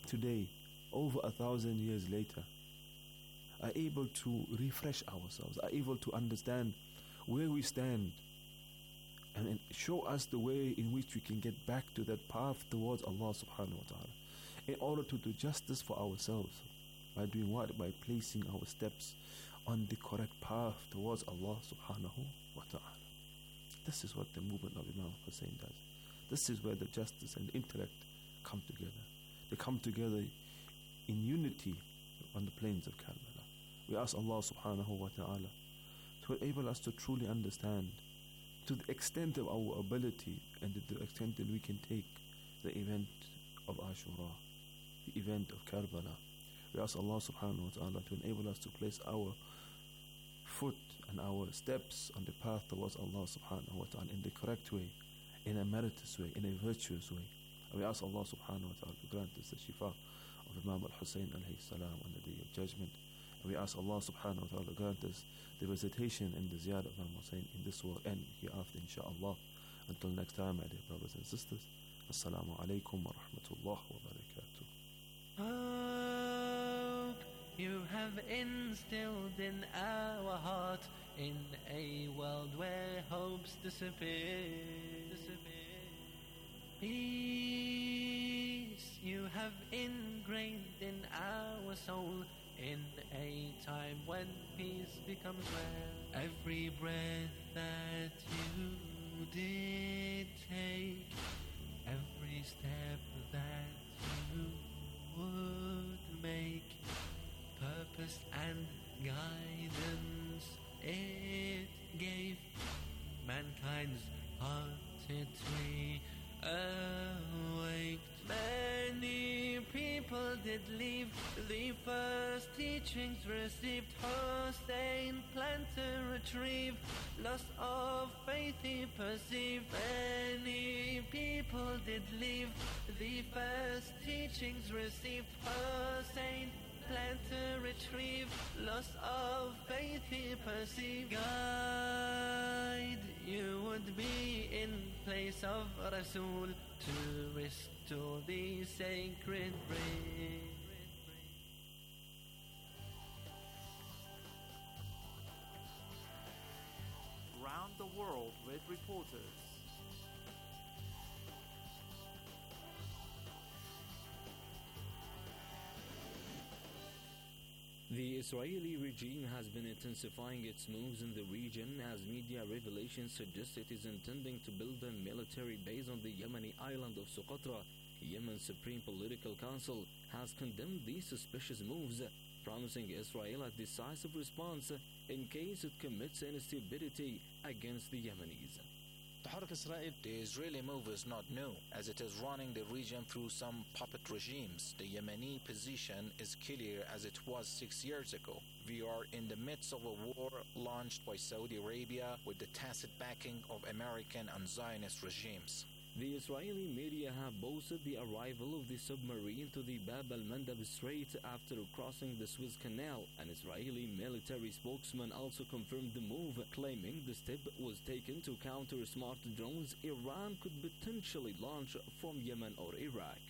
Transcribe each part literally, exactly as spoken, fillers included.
today, over a thousand years later, are able to refresh ourselves, are able to understand where we stand, and, and show us the way in which we can get back to that path towards Allah subhanahu wa ta'ala, in order to do justice for ourselves. By doing what? By placing our steps on the correct path towards Allah subhanahu wa ta'ala. This is what the movement of Imam Hussein does. This is where the justice and the intellect come together. They come together in unity on the plains of Karbala. We ask Allah subhanahu wa ta'ala to enable us to truly understand, to the extent of our ability and to the extent that we can take, the event of Ashura, the event of Karbala. We ask Allah subhanahu wa ta'ala to enable us to place our foot and our steps on the path towards Allah subhanahu wa ta'ala in the correct way, in a meritorious way, in a virtuous way. And we ask Allah subhanahu wa ta'ala to grant us the shifa of Imam al-Hussein alayhi salam on the day of judgment. And we ask Allah subhanahu wa ta'ala to grant us the visitation and the ziyarah of Imam Hussein in this world and hereafter, inshaAllah. Until next time, my dear brothers and sisters, Assalamu alaikum wa rahmatullah wa barakatuh. Hope you have instilled in our heart, in a world where hopes disappear. Peace you have ingrained in our soul, in a time when peace becomes rare. Every breath that you did take, every step that you would make, purpose and guidance it gave mankind's hearted tree awaked. Many people did leave the first teachings received. Hussein planned to retrieve, loss of faith he perceived. Many people did leave the first teachings received. Hussein planned to retrieve, loss of faith he perceived. Guide you would be in place of Rasul to restore the sacred ring. Round the world with reporters. The Israeli regime has been intensifying its moves in the region as media revelations suggest it is intending to build a military base on the Yemeni island of Socotra. Yemen's Supreme Political Council has condemned these suspicious moves, promising Israel a decisive response in case it commits any stupidity against the Yemenis. The Israeli move is not new, as it is running the region through some puppet regimes. The Yemeni position is clear as it was six years ago. We are in the midst of a war launched by Saudi Arabia with the tacit backing of American and Zionist regimes. The Israeli media have boasted the arrival of the submarine to the Bab al-Mandab Strait after crossing the Suez Canal. An Israeli military spokesman also confirmed the move, claiming the step was taken to counter smart drones Iran could potentially launch from Yemen or Iraq.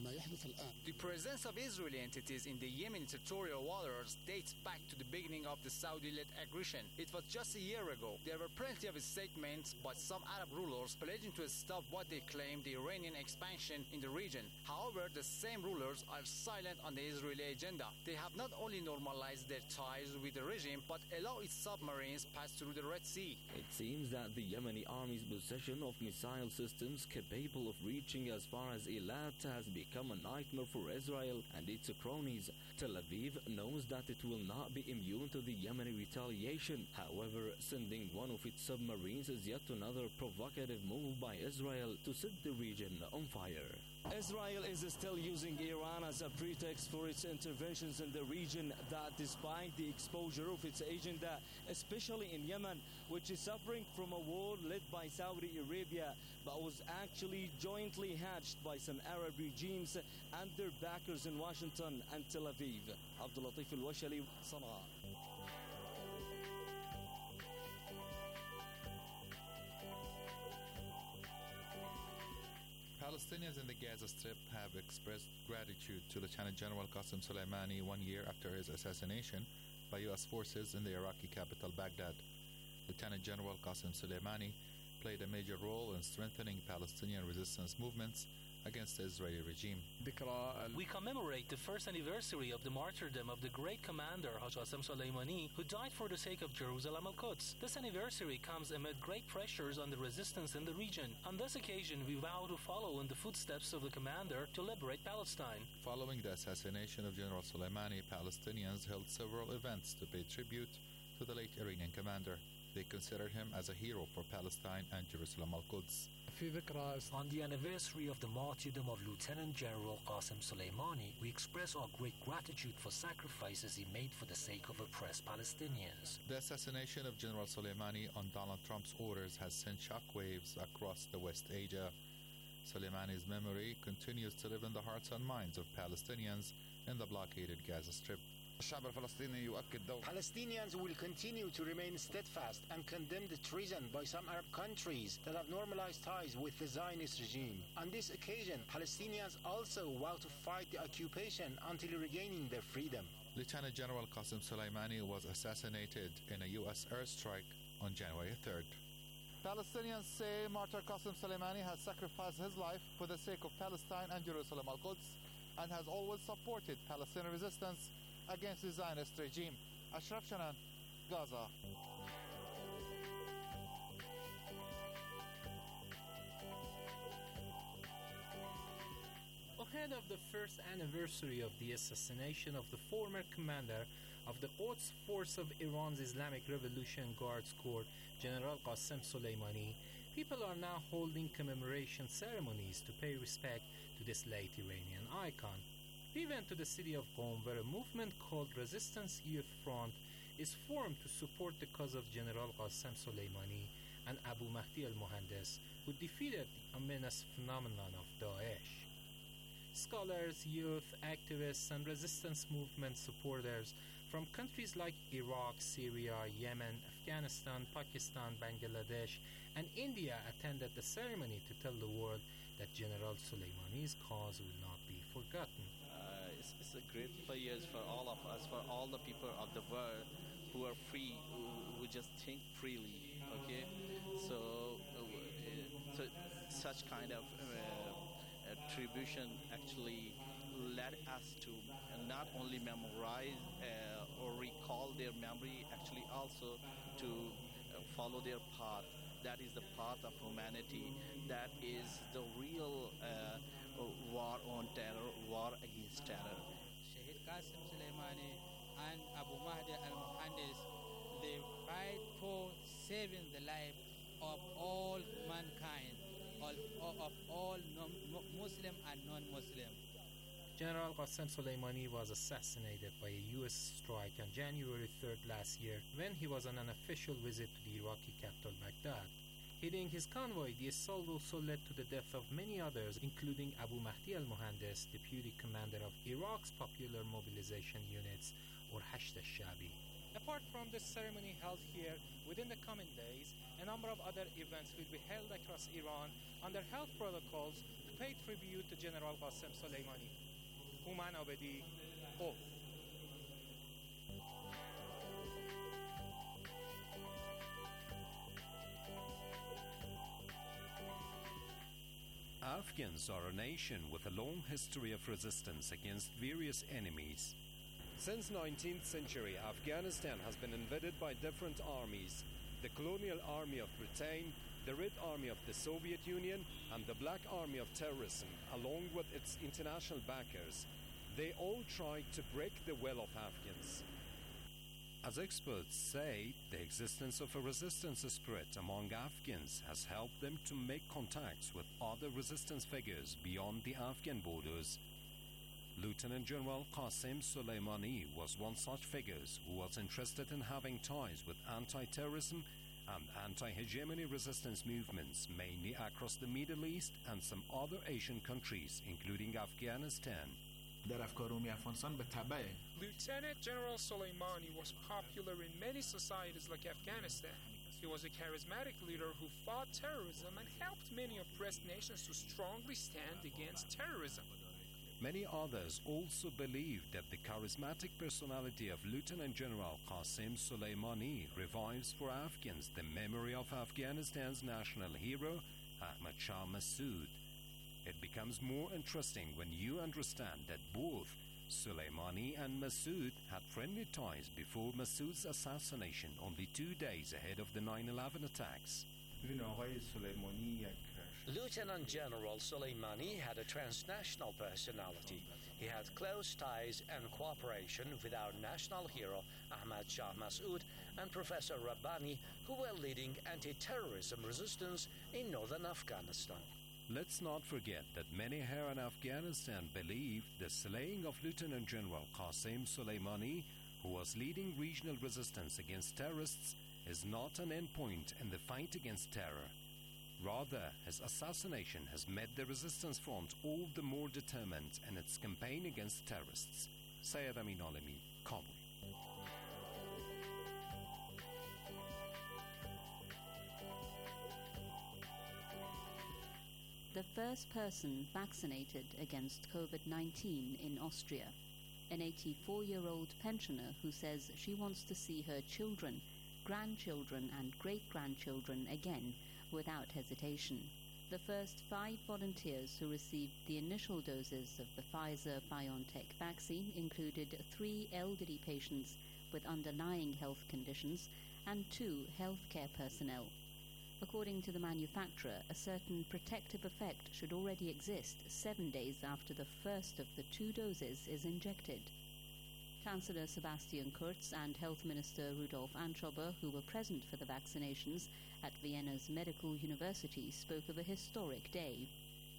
The presence of Israeli entities in the Yemeni territorial waters dates back to the beginning of the Saudi-led aggression. It was just a year ago. There were plenty of statements by some Arab rulers pledging to stop what they claimed the Iranian expansion in the region. However, the same rulers are silent on the Israeli agenda. They have not only normalized their ties with the regime, but allow its submarines pass through the Red Sea. It seems that the Yemeni army's possession of missile systems capable of reaching as far as Eilat has become become a nightmare for Israel and its cronies. Tel Aviv knows that it will not be immune to the Yemeni retaliation. However, sending one of its submarines is yet another provocative move by Israel to set the region on fire. Israel is still using Iran as a pretext for its interventions in the region, that despite the exposure of its agenda, especially in Yemen, which is suffering from a war led by Saudi Arabia, but was actually jointly hatched by some Arab regimes and their backers in Washington and Tel Aviv. Abdul Latif Al-Washali, Sana'a. Palestinians in the Gaza Strip have expressed gratitude to Lieutenant General Qasem Soleimani one year after his assassination by U S forces in the Iraqi capital Baghdad. Lieutenant General Qasem Soleimani played a major role in strengthening Palestinian resistance movements against the Israeli regime. We commemorate the first anniversary of the martyrdom of the great commander Haj Qasem Soleimani, who died for the sake of Jerusalem al-Quds. This anniversary comes amid great pressures on the resistance in the region. On this occasion, we vow to follow in the footsteps of the commander to liberate Palestine. Following the assassination of General Soleimani, Palestinians held several events to pay tribute to the late Iranian commander. They considered him as a hero for Palestine and Jerusalem al-Quds. On the anniversary of the martyrdom of Lieutenant General Qasem Soleimani, we express our great gratitude for sacrifices he made for the sake of oppressed Palestinians. The assassination of General Soleimani on Donald Trump's orders has sent shockwaves across the West Asia. Soleimani's memory continues to live in the hearts and minds of Palestinians in the blockaded Gaza Strip. Palestinians will continue to remain steadfast and condemn the treason by some Arab countries that have normalized ties with the Zionist regime. On this occasion, Palestinians also vow to fight the occupation until regaining their freedom. Lieutenant General Qasem Soleimani was assassinated in a U S airstrike on January third. Palestinians say Martyr Qasem Soleimani has sacrificed his life for the sake of Palestine and Jerusalem al-Quds and has always supported Palestinian resistance against the Zionist regime. Ashraf Shanan, Gaza. Ahead of the first anniversary of the assassination of the former commander of the Quds Force of Iran's Islamic Revolution Guards Corps, General Qasem Soleimani, people are now holding commemoration ceremonies to pay respect to this late Iranian icon. We went to the city of Qom, where a movement called Resistance Youth Front is formed to support the cause of General Qasem Soleimani and Abu Mahdi al-Mohandes, who defeated the ominous phenomenon of Daesh. Scholars, youth, activists, and resistance movement supporters from countries like Iraq, Syria, Yemen, Afghanistan, Pakistan, Bangladesh, and India attended the ceremony to tell the world that General Soleimani's cause will not be forgotten. It's, it's a great years for all of us, for all the people of the world who are free, who, who just think freely, okay? So, uh, so such kind of uh, attribution actually led us to not only memorize uh, or recall their memory, actually also to uh, follow their path. That is the path of humanity. That is the real uh, war on terror, war against terror. Shahid Qasem Soleimani and Abu Mahdi al-Mohandes, they fight for saving the life of all mankind, of, of all Muslim and non-Muslim. General Qasem Soleimani was assassinated by a U S strike on January third last year when he was on an official visit to the Iraqi capital Baghdad. Heading his convoy, the assault also led to the death of many others, including Abu Mahdi al-Mohandes, deputy commander of Iraq's Popular Mobilization Units, or Hashd al-Shabi. Apart from the ceremony held here, within the coming days, a number of other events will be held across Iran under health protocols to pay tribute to General Qasem Soleimani. Human Abedi, Qom. Afghans are a nation with a long history of resistance against various enemies. Since nineteenth century, Afghanistan has been invaded by different armies. The Colonial Army of Britain, the Red Army of the Soviet Union, and the Black Army of Terrorism, along with its international backers. They all tried to break the will of Afghans. As experts say, the existence of a resistance spirit among Afghans has helped them to make contacts with other resistance figures beyond the Afghan borders. Lieutenant General Qasem Soleimani was one such figure who was interested in having ties with anti-terrorism and anti-hegemony resistance movements, mainly across the Middle East and some other Asian countries, including Afghanistan. Lieutenant General Soleimani was popular in many societies like Afghanistan. He was a charismatic leader who fought terrorism and helped many oppressed nations to strongly stand against terrorism. Many others also believe that the charismatic personality of Lieutenant General Qasem Soleimani revives for Afghans the memory of Afghanistan's national hero, Ahmad Shah Massoud. It becomes more interesting when you understand that both Soleimani and Massoud had friendly ties before Massoud's assassination only two days ahead of the nine eleven attacks. Lieutenant General Soleimani had a transnational personality. He had close ties and cooperation with our national hero Ahmad Shah Massoud and Professor Rabbani, who were leading anti-terrorism resistance in northern Afghanistan. Let's not forget that many here in Afghanistan believe the slaying of Lieutenant General Qasem Soleimani, who was leading regional resistance against terrorists, is not an endpoint in the fight against terror. Rather, his assassination has made the resistance front all the more determined in its campaign against terrorists. Syed Amin Alami, Kabul. The first person vaccinated against COVID nineteen in Austria, an eighty-four-year-old pensioner who says she wants to see her children, grandchildren and great-grandchildren again without hesitation. The first five volunteers who received the initial doses of the Pfizer-BioNTech vaccine included three elderly patients with underlying health conditions and two healthcare personnel. According to the manufacturer, a certain protective effect should already exist seven days after the first of the two doses is injected. Chancellor Sebastian Kurz and Health Minister Rudolf Anschober, who were present for the vaccinations at Vienna's Medical University, spoke of a historic day.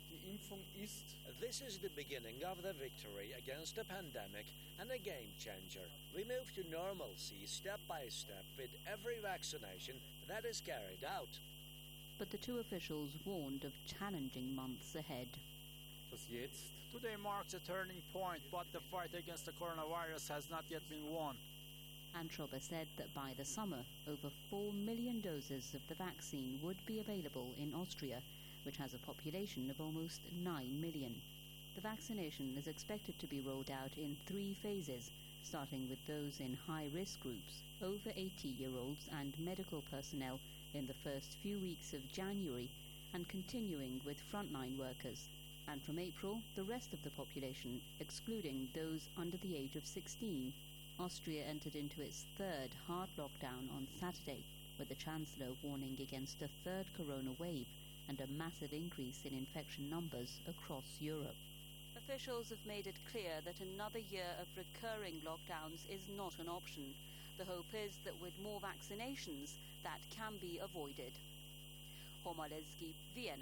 This is the beginning of the victory against a pandemic and a game changer. We move to normalcy step by step with every vaccination that is carried out. But the two officials warned of challenging months ahead. Today marks a turning point, but the fight against the coronavirus has not yet been won. Anschober said that by the summer, over four million doses of the vaccine would be available in Austria, which has a population of almost nine million. The vaccination is expected to be rolled out in three phases, starting with those in high-risk groups, over eighty-year-olds and medical personnel in the first few weeks of January, and continuing with frontline workers. And from April, the rest of the population, excluding those under the age of sixteen. Austria entered into its third hard lockdown on Saturday, with the Chancellor warning against a third corona wave and a massive increase in infection numbers across Europe. Officials have made it clear that another year of recurring lockdowns is not an option. The hope is that with more vaccinations, that can be avoided. Homolesky, Vienna.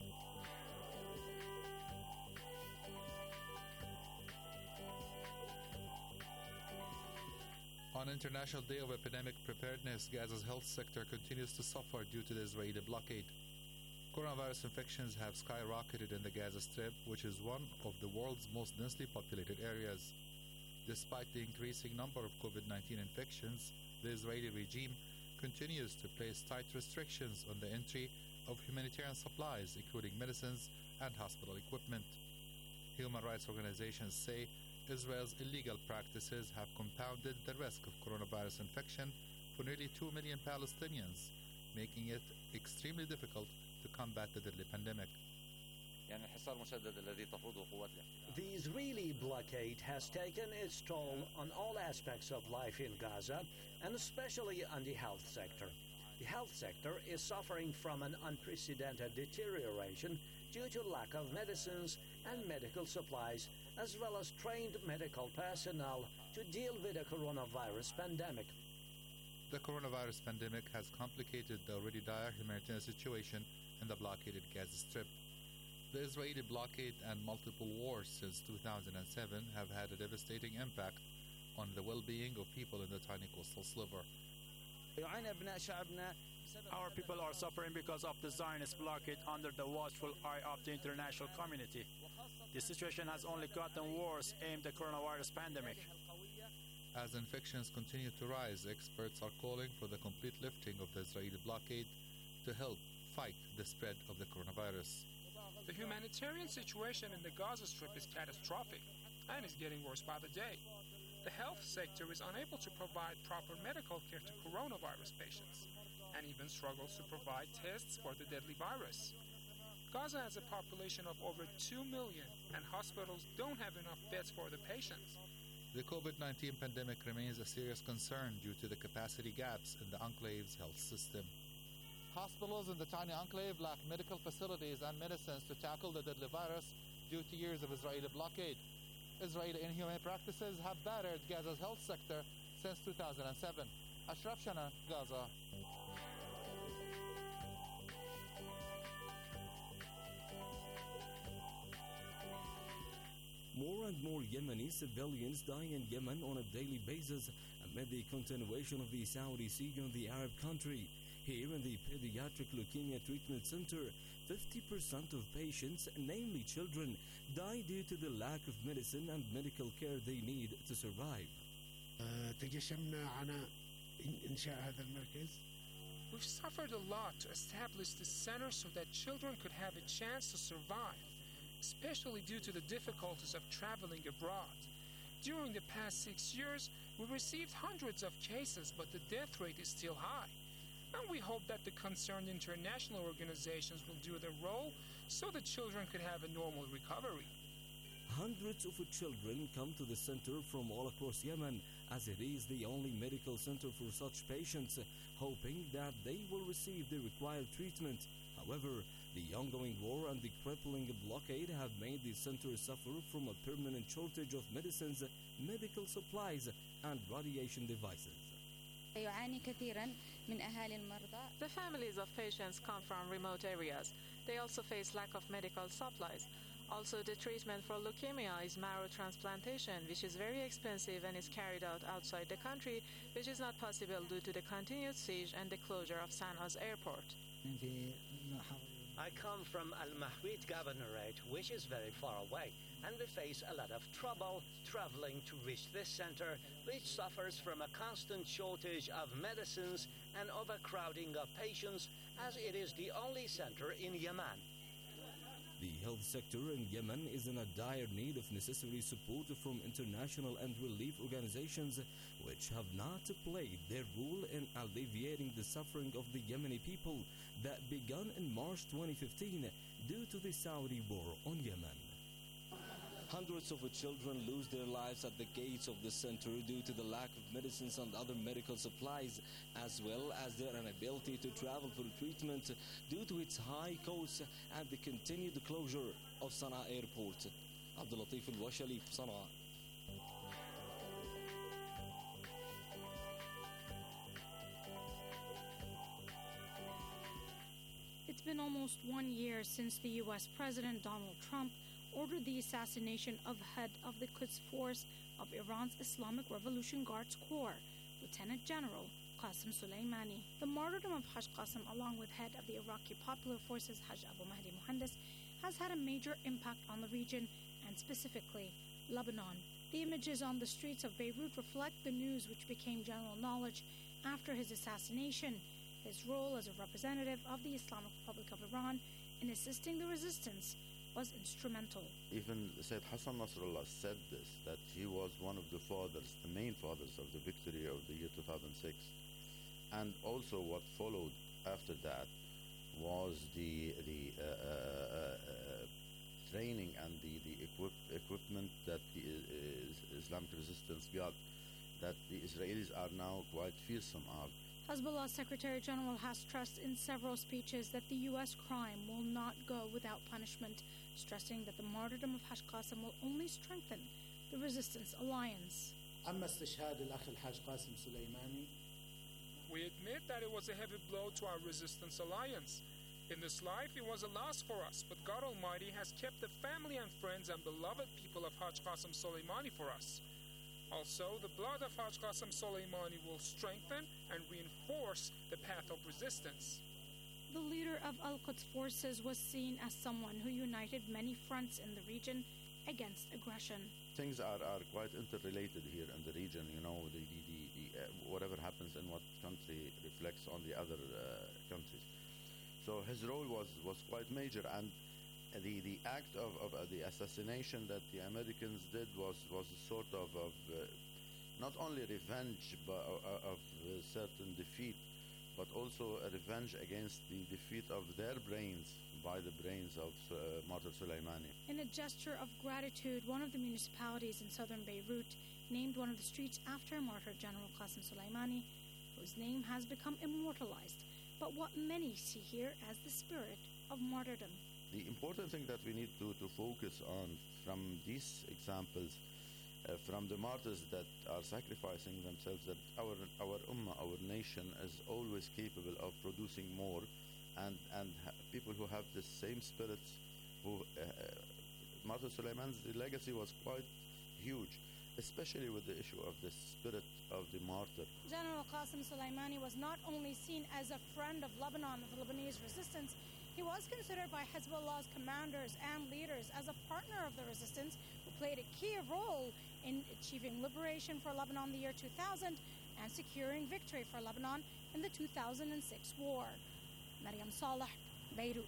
On International Day of Epidemic Preparedness, Gaza's health sector continues to suffer due to the Israeli blockade. Coronavirus infections have skyrocketed in the Gaza Strip, which is one of the world's most densely populated areas. Despite the increasing number of COVID nineteen infections, the Israeli regime continues to place tight restrictions on the entry of humanitarian supplies, including medicines and hospital equipment. Human rights organizations say Israel's illegal practices have compounded the risk of coronavirus infection for nearly two million Palestinians, making it extremely difficult to combat the deadly pandemic. The Israeli blockade has taken its toll on all aspects of life in Gaza, and especially on the health sector. The health sector is suffering from an unprecedented deterioration due to lack of medicines and medical supplies, as well as trained medical personnel to deal with the coronavirus pandemic. The coronavirus pandemic has complicated the already dire humanitarian situation in the blockaded Gaza Strip. The Israeli blockade and multiple wars since two thousand seven have had a devastating impact on the well-being of people in the tiny coastal sliver. Our people are suffering because of the Zionist blockade under the watchful eye of the international community. The situation has only gotten worse amid the coronavirus pandemic. As infections continue to rise, experts are calling for the complete lifting of the Israeli blockade to help fight the spread of the coronavirus. The humanitarian situation in the Gaza Strip is catastrophic and is getting worse by the day. The health sector is unable to provide proper medical care to coronavirus patients and even struggles to provide tests for the deadly virus. Gaza has a population of over two million and hospitals don't have enough beds for the patients. The COVID nineteen pandemic remains a serious concern due to the capacity gaps in the enclave's health system. Hospitals in the tiny enclave lack medical facilities and medicines to tackle the deadly virus due to years of Israeli blockade. Israeli inhumane practices have battered Gaza's health sector since two thousand seven. Ashraf Shana, Gaza. More and more Yemeni civilians die in Yemen on a daily basis amid the continuation of the Saudi siege on the Arab country. Here in the Pediatric Leukemia Treatment Center, fifty percent of patients, namely children, die due to the lack of medicine and medical care they need to survive. We've suffered a lot to establish this center so that children could have a chance to survive, especially due to the difficulties of traveling abroad. During the past six years, we received hundreds of cases, but the death rate is still high. And we hope that the concerned international organizations will do their role so the children could have a normal recovery. Hundreds of children come to the center from all across Yemen, as it is the only medical center for such patients, hoping that they will receive the required treatment. However, the ongoing war and the crippling blockade have made the center suffer from a permanent shortage of medicines, medical supplies, and radiation devices. The families of patients come from remote areas. They also face lack of medical supplies. Also, the treatment for leukemia is marrow transplantation, which is very expensive and is carried out outside the country, which is not possible due to the continued siege and the closure of Sana's airport. I come from Al-Mahwit Governorate, which is very far away, and we face a lot of trouble traveling to reach this center, which suffers from a constant shortage of medicines and overcrowding of patients, as it is the only center in Yemen. The health sector in Yemen is in a dire need of necessary support from international and relief organizations, which have not played their role in alleviating the suffering of the Yemeni people that began in March twenty fifteen due to the Saudi war on Yemen. Hundreds of children lose their lives at the gates of the center due to the lack of medicines and other medical supplies, as well as their inability to travel for treatment due to its high costs and the continued closure of Sana'a airport. Abdul Latif Al-Washali, Sana'a. It's been almost one year since the U S President Donald Trump ordered the assassination of head of the Quds Force of Iran's Islamic Revolution Guards Corps, Lieutenant General Qasem Soleimani. The martyrdom of Haj Qasem, along with head of the Iraqi Popular Forces Haj Abu Mahdi Muhandis, has had a major impact on the region and specifically Lebanon. The images on the streets of Beirut reflect the news which became general knowledge after his assassination. His role as a representative of the Islamic Republic of Iran in assisting the resistance was instrumental. Even Sayyid Hassan Nasrallah said this, that he was one of the fathers, the main fathers of the victory of the year two thousand six. And also what followed after that was the the uh, uh, uh, training and the, the equip, equipment that the uh, Islamic resistance got, that the Israelis are now quite fearsome of. Hezbollah Secretary General has stressed in several speeches that the U S crime will not go without punishment, stressing that the martyrdom of Haj Qasem will only strengthen the resistance alliance. We admit that it was a heavy blow to our resistance alliance. In this life, it was a loss for us, but God Almighty has kept the family and friends and beloved people of Haj Qasem Soleimani for us. Also, the blood of Haj Qasem Soleimani will strengthen and reinforce the path of resistance. The leader of Al-Quds forces was seen as someone who united many fronts in the region against aggression. Things are, are quite interrelated here in the region. You know, the, the, the, the uh, whatever happens in what country reflects on the other uh, countries. So his role was, was quite major, and the, the act of, of uh, the assassination that the Americans did was, was a sort of, of uh, not only revenge but, uh, of a certain defeat, but also a revenge against the defeat of their brains by the brains of uh, Martyr Soleimani. In a gesture of gratitude, one of the municipalities in southern Beirut named one of the streets after Martyr General Qasem Soleimani, whose name has become immortalized, but what many see here as the spirit of martyrdom. The important thing that we need to, to focus on from these examples, uh, from the martyrs that are sacrificing themselves, that our, our ummah, our nation is always capable of producing more, and, and ha- people who have the same spirits, who uh, Martyr Soleiman's legacy was quite huge, especially with the issue of the spirit of the martyr. General Qasem Soleimani was not only seen as a friend of Lebanon, of the Lebanese resistance, he was considered by Hezbollah's commanders and leaders as a partner of the resistance who played a key role in achieving liberation for Lebanon in the year two thousand and securing victory for Lebanon in the two thousand six war. Maryam Saleh, Beirut.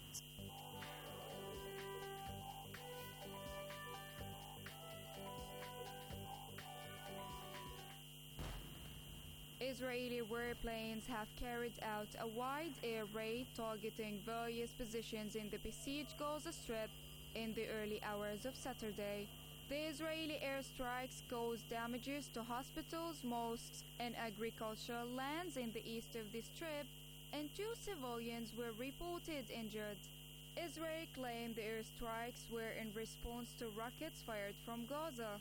Israeli warplanes have carried out a wide air raid targeting various positions in the besieged Gaza Strip in the early hours of Saturday. The Israeli airstrikes caused damages to hospitals, mosques, and agricultural lands in the east of the Strip, and two civilians were reported injured. Israel claimed the airstrikes were in response to rockets fired from Gaza.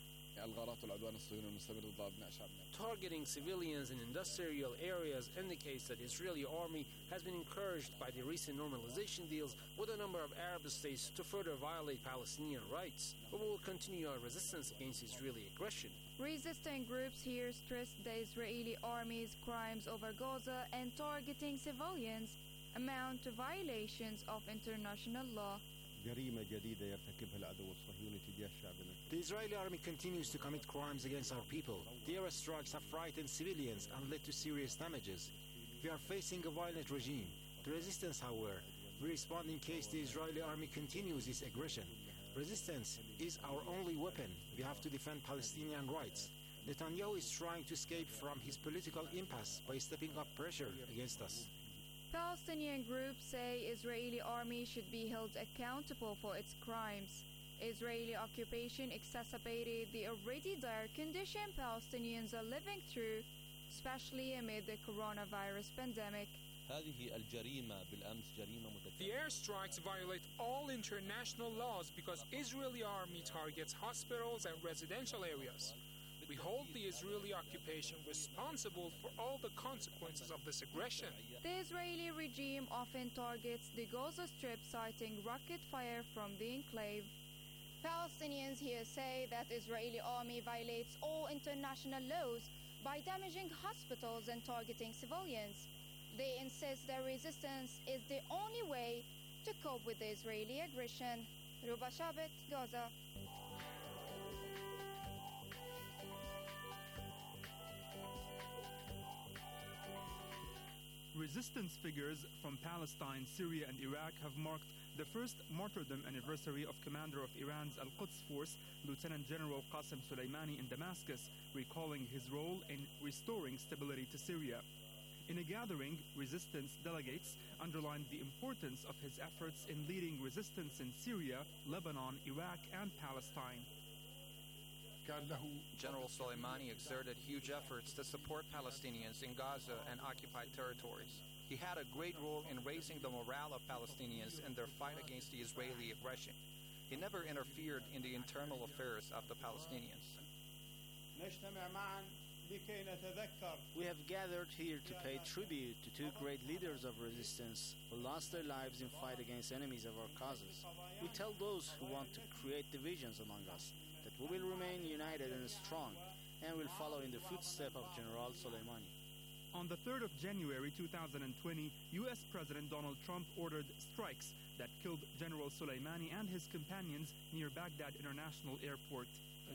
Targeting civilians in industrial areas indicates that the Israeli army has been encouraged by the recent normalization deals with a number of Arab states to further violate Palestinian rights. We will continue our resistance against Israeli aggression. Resistant groups here stressed the Israeli army's crimes over Gaza and targeting civilians amount to violations of international law. The Israeli army continues to commit crimes against our people. The airstrikes have frightened civilians and led to serious damages. We are facing a violent regime. The resistance, however, will respond in case the Israeli army continues its aggression. Resistance is our only weapon. We have to defend Palestinian rights. Netanyahu is trying to escape from his political impasse by stepping up pressure against us. Palestinian groups say Israeli army should be held accountable for its crimes. Israeli occupation exacerbated the already dire condition Palestinians are living through, especially amid the coronavirus pandemic. The airstrikes violate all international laws because Israeli army targets hospitals and residential areas. We hold the Israeli occupation responsible for all the consequences of this aggression. The Israeli regime often targets the Gaza Strip, citing rocket fire from the enclave. Palestinians here say that Israeli army violates all international laws by damaging hospitals and targeting civilians. They insist their resistance is the only way to cope with the Israeli aggression. Ruba Shabet, Gaza. Resistance figures from Palestine, Syria, and Iraq have marked the first martyrdom anniversary of commander of Iran's Al-Quds Force, Lieutenant General Qasem Soleimani, in Damascus, recalling his role in restoring stability to Syria. In a gathering, resistance delegates underlined the importance of his efforts in leading resistance in Syria, Lebanon, Iraq, and Palestine. General Soleimani exerted huge efforts to support Palestinians in Gaza and occupied territories. He had a great role in raising the morale of Palestinians in their fight against the Israeli aggression. He never interfered in the internal affairs of the Palestinians. We have gathered here to pay tribute to two great leaders of resistance who lost their lives in fight against enemies of our causes. We tell those who want to create divisions among us that we will remain united and strong and will follow in the footsteps of General Soleimani. On the third of January two thousand twenty, U S President Donald Trump ordered strikes that killed General Soleimani and his companions near Baghdad International Airport.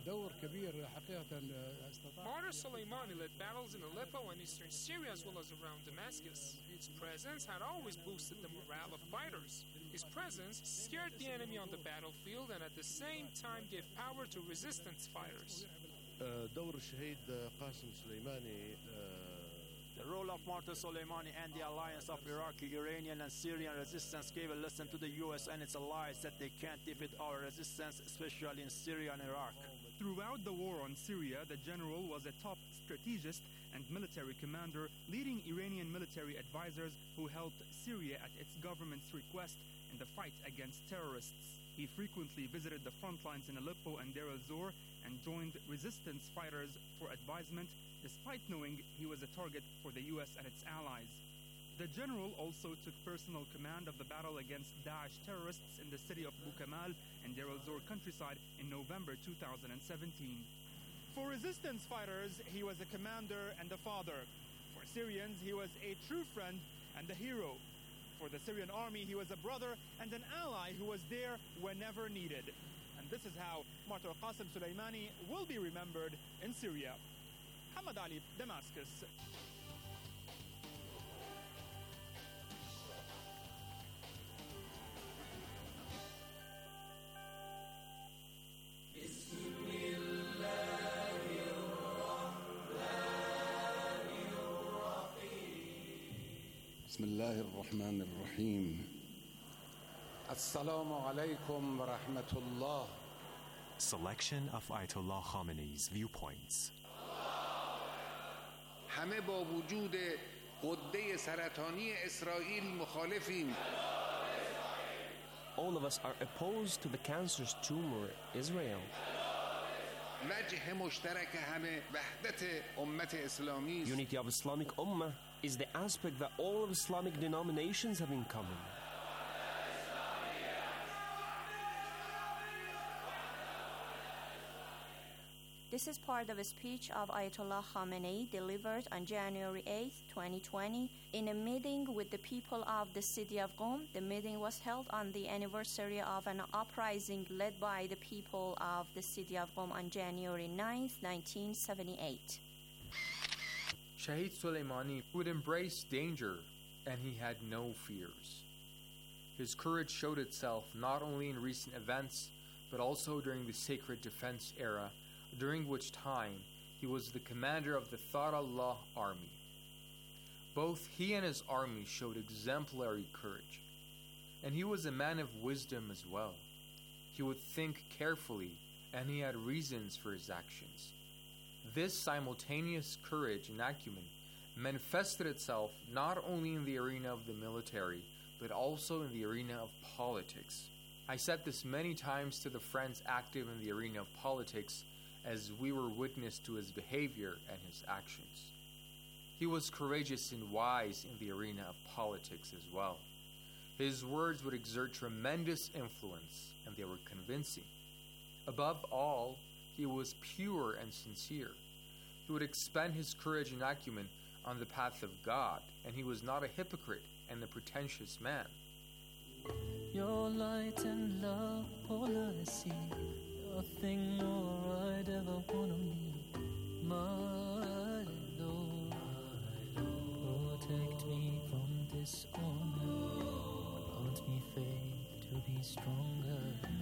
Martyr Soleimani led battles in Aleppo and eastern Syria as well as around Damascus. His presence had always boosted the morale of fighters. His presence scared the enemy on the battlefield and at the same time gave power to resistance fighters. دور الشهيد قاسم سليماني The role of Martyr Soleimani and the alliance of Iraqi, Iranian and Syrian resistance gave a lesson to the U S and its allies that they can't defeat our resistance, especially in Syria and Iraq. Throughout the war on Syria, the general was a top strategist and military commander, leading Iranian military advisors who helped Syria at its government's request in the fight against terrorists. He frequently visited the front lines in Aleppo and Deir el-Zor and joined resistance fighters for advisement, despite knowing he was a target for the U S and its allies. The general also took personal command of the battle against Daesh terrorists in the city of Bukamal and Deir el-Zor countryside in November two thousand seventeen. For resistance fighters, he was a commander and a father. For Syrians, he was a true friend and a hero. For the Syrian army, he was a brother and an ally who was there whenever needed. And this is how Martyr Qasem Soleimani will be remembered in Syria. Hamad Ali, Damascus. بسم الله الرحمن الرحيم السلام عليكم ورحمة الله. Selection of Ayatollah Khamenei's viewpoints. همه با وجود غده سرطانی اسرائیل مخالفیم. All of us are opposed to the cancerous tumor Israel. وجه مشترک همه وحدت امت اسلامی. Unity of Islamic Ummah is the aspect that all of Islamic denominations have in common. This is part of a speech of Ayatollah Khamenei delivered on January eighth, twenty twenty, in a meeting with the people of the city of Qom. The meeting was held on the anniversary of an uprising led by the people of the city of Qom on January ninth, nineteen seventy-eight. Shahid Soleimani would embrace danger, and he had no fears. His courage showed itself not only in recent events, but also during the Sacred Defense era, during which time he was the commander of the Thar-Allah army. Both he and his army showed exemplary courage, and he was a man of wisdom as well. He would think carefully, and he had reasons for his actions. This simultaneous courage and acumen manifested itself not only in the arena of the military, but also in the arena of politics. I said this many times to the friends active in the arena of politics, as we were witness to his behavior and his actions. He was courageous and wise in the arena of politics as well. His words would exert tremendous influence, and they were convincing. Above all, he was pure and sincere. He would expend his courage and acumen on the path of God, and he was not a hypocrite and a pretentious man. Your light and love, all I see, your thing more I'd ever wanna need, my Lord. Protect me from dishonor, grant me faith to be stronger.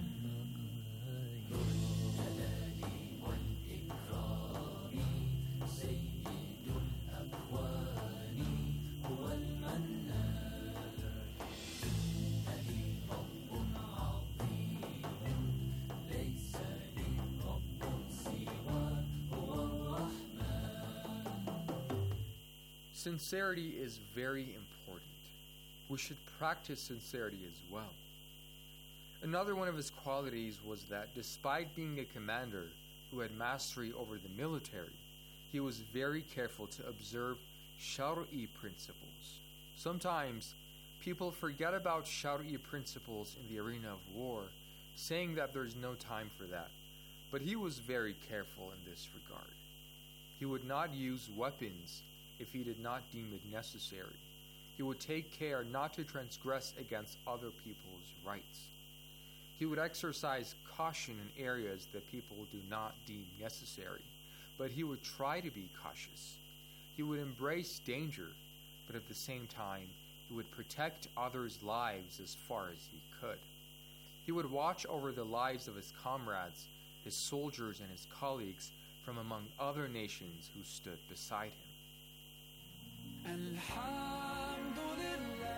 Sincerity is very important. We should practice sincerity as well. Another one of his qualities was that despite being a commander who had mastery over the military, he was very careful to observe Shari'i principles. Sometimes people forget about Shari'i principles in the arena of war, saying that there's no time for that. But he was very careful in this regard. He would not use weapons if he did not deem it necessary. He would take care not to transgress against other people's rights. He would exercise caution in areas that people do not deem necessary, but he would try to be cautious. He would embrace danger, but at the same time, he would protect others' lives as far as he could. He would watch over the lives of his comrades, his soldiers, and his colleagues from among other nations who stood beside him. Alhamdulillah,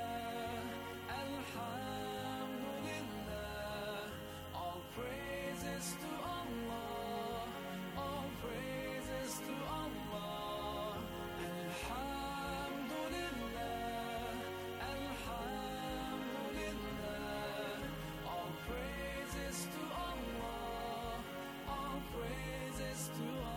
Alhamdulillah, all praises to Allah, all praises to Allah. Alhamdulillah, Alhamdulillah, all praises to Allah, all praises to Allah.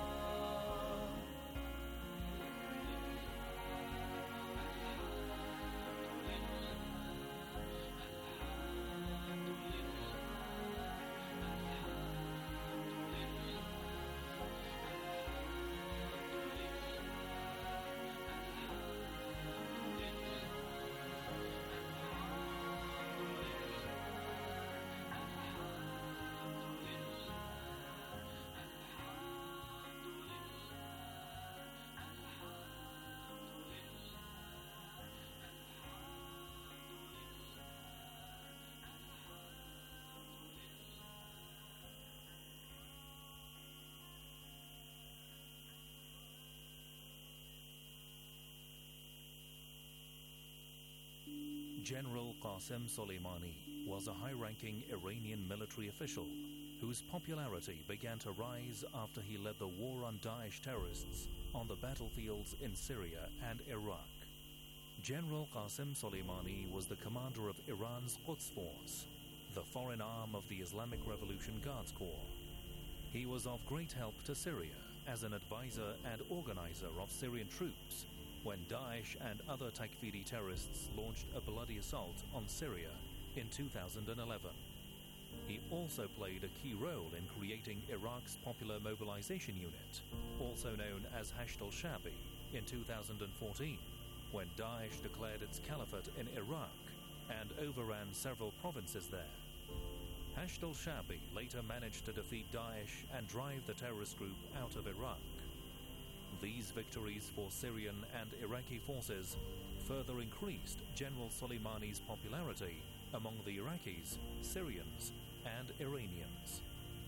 General Qasem Soleimani was a high-ranking Iranian military official whose popularity began to rise after he led the war on Daesh terrorists on the battlefields in Syria and Iraq. General Qasem Soleimani was the commander of Iran's Quds Force, the foreign arm of the Islamic Revolution Guards Corps. He was of great help to Syria as an advisor and organizer of Syrian troops when Daesh and other Takfiri terrorists launched a bloody assault on Syria in two thousand eleven. He also played a key role in creating Iraq's Popular Mobilization Unit, also known as Hashd al-Shabi, in two thousand fourteen, when Daesh declared its caliphate in Iraq and overran several provinces there. Hashd al-Shabi later managed to defeat Daesh and drive the terrorist group out of Iraq. These victories for Syrian and Iraqi forces further increased General Soleimani's popularity among the Iraqis, Syrians, and Iranians.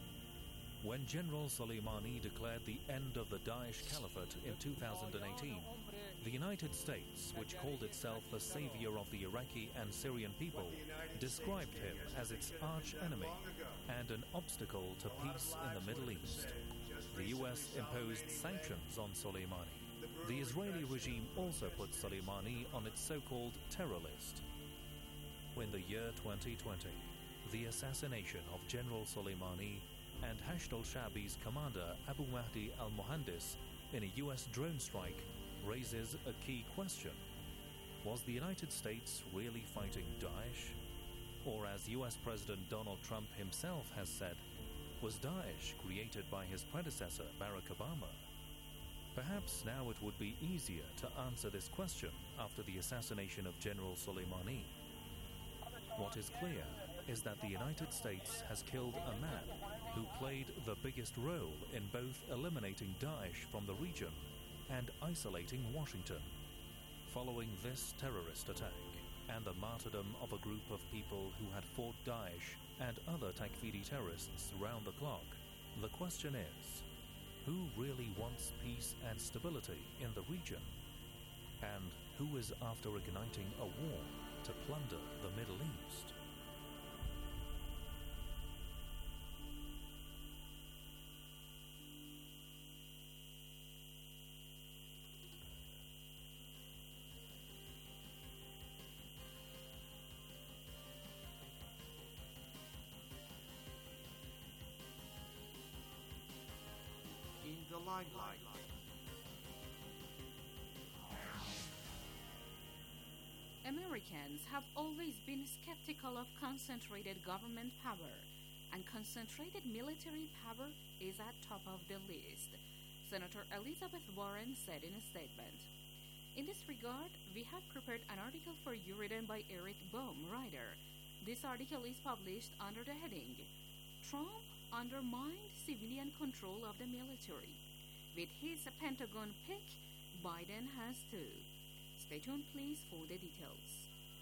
When General Soleimani declared the end of the Daesh Caliphate in two thousand eighteen, the United States, which called itself the savior of the Iraqi and Syrian people, described him as its arch-enemy and an obstacle to peace in the Middle East. The U S imposed sanctions on Soleimani. The Israeli regime also put Soleimani on its so-called terror list. In the year twenty twenty, the assassination of General Soleimani and Hashd al-Shabi's commander Abu Mahdi al-Mohandis in a U S drone strike raises a key question. Was the United States really fighting Daesh? Or, as U S President Donald Trump himself has said, was Daesh created by his predecessor Barack Obama? Perhaps now it would be easier to answer this question after the assassination of General Soleimani. What is clear is that the United States has killed a man who played the biggest role in both eliminating Daesh from the region and isolating Washington. Following this terrorist attack and the martyrdom of a group of people who had fought Daesh and other Takfiri terrorists round the clock, the question is, who really wants peace and stability in the region? And who is after igniting a war to plunder the Middle East? The limelight. Americans have always been skeptical of concentrated government power, and concentrated military power is at top of the list. Senator Elizabeth Warren said in a statement. In this regard, we have prepared an article for you written by Eric Bohm, writer. This article is published under the heading, Trump Undermined Civilian Control of the Military. With his Pentagon pick, Biden has too. Stay tuned, please, for the details.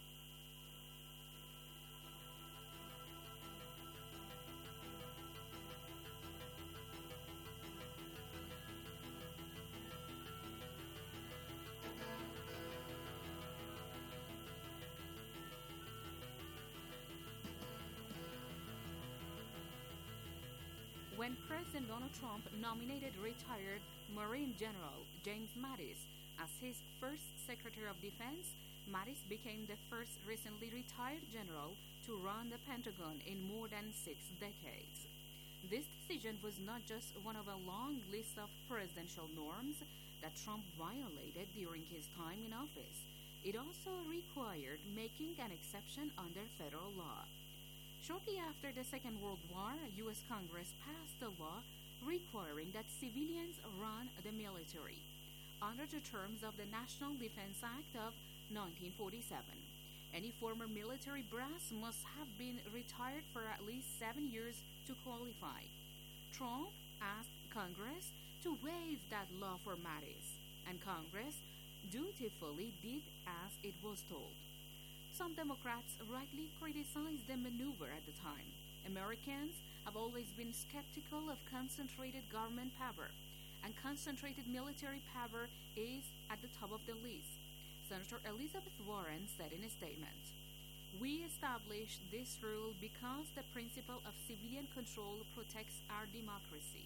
When President Donald Trump nominated retired Marine General James Mattis as his first Secretary of Defense, Mattis became the first recently retired general to run the Pentagon in more than six decades. This decision was not just one of a long list of presidential norms that Trump violated during his time in office. It also required making an exception under federal law. Shortly after the Second World War, U S Congress passed a law requiring that civilians run the military under the terms of the National Defense Act of nineteen forty-seven. Any former military brass must have been retired for at least seven years to qualify. Trump asked Congress to waive that law for Mattis, and Congress dutifully did as it was told. Some Democrats rightly criticized the maneuver at the time. Americans have always been skeptical of concentrated government power, and concentrated military power is at the top of the list. Senator Elizabeth Warren said in a statement, "We established this rule because the principle of civilian control protects our democracy."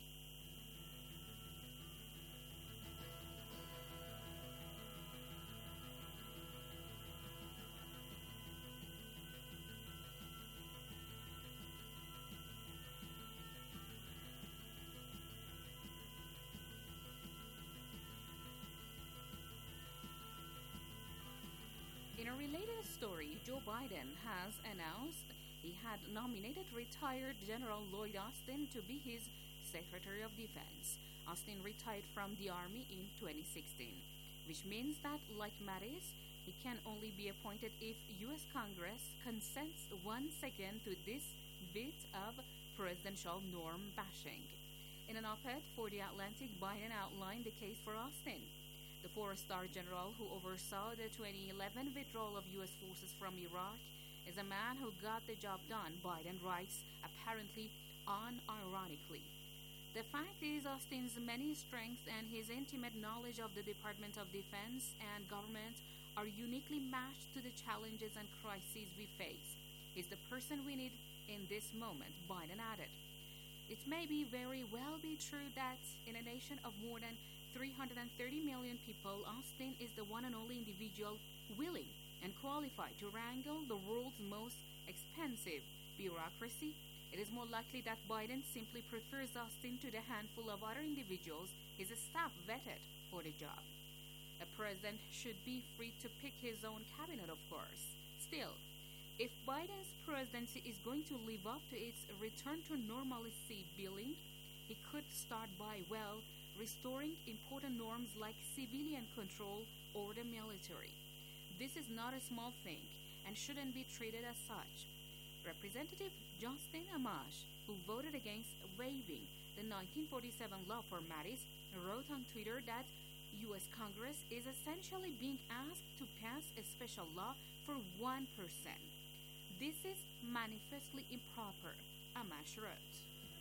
In a related story, Joe Biden has announced he had nominated retired General Lloyd Austin to be his Secretary of Defense. Austin retired from the Army in twenty sixteen, which means that, like Mattis, he can only be appointed if U S Congress consents once again to this bit of presidential norm bashing. In an op-ed for The Atlantic, Biden outlined the case for Austin. The four-star general who oversaw the twenty eleven withdrawal of U S forces from Iraq is a man who got the job done, Biden writes, apparently unironically. The fact is, Austin's many strengths and his intimate knowledge of the Department of Defense and government are uniquely matched to the challenges and crises we face. He's the person we need in this moment, Biden added. It may be very well be true that in a nation of more than three hundred thirty million people, Austin is the one and only individual willing and qualified to wrangle the world's most expensive bureaucracy. It is more likely that Biden simply prefers Austin to the handful of other individuals his staff vetted for the job. A president should be free to pick his own cabinet, of course. Still, if Biden's presidency is going to live up to its return to normalcy billing, he could start by, well, restoring important norms like civilian control over the military. This is not a small thing and shouldn't be treated as such. Representative Justin Amash, who voted against waiving the nineteen forty-seven law for Mattis, wrote on Twitter that U S Congress is essentially being asked to pass a special law for one percent. This is manifestly improper, Amash wrote.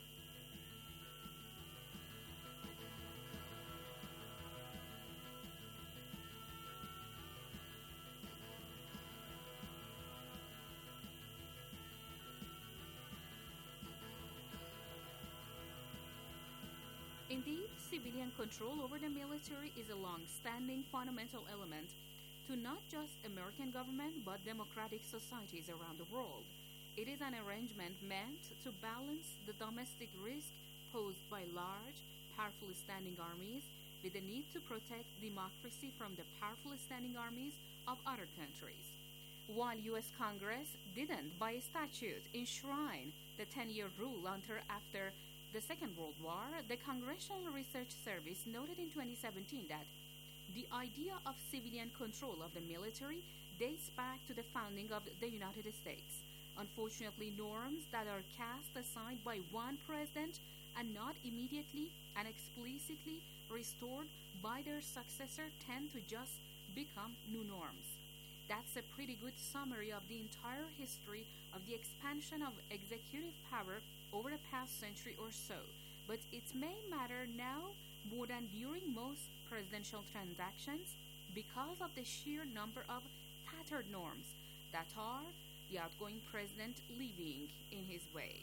Indeed, civilian control over the military is a long-standing fundamental element to not just American government but democratic societies around the world. It is an arrangement meant to balance the domestic risk posed by large, powerful standing armies with the need to protect democracy from the powerful standing armies of other countries. While U S Congress didn't, by statute, enshrine the ten-year rule until after the Second World War, the Congressional Research Service noted in twenty seventeen that the idea of civilian control of the military dates back to the founding of the United States. Unfortunately, norms that are cast aside by one president and not immediately and explicitly restored by their successor tend to just become new norms. That's a pretty good summary of the entire history of the expansion of executive power over the past century or so, but it may matter now more than during most presidential transactions because of the sheer number of tattered norms that are the outgoing president leaving in his wake.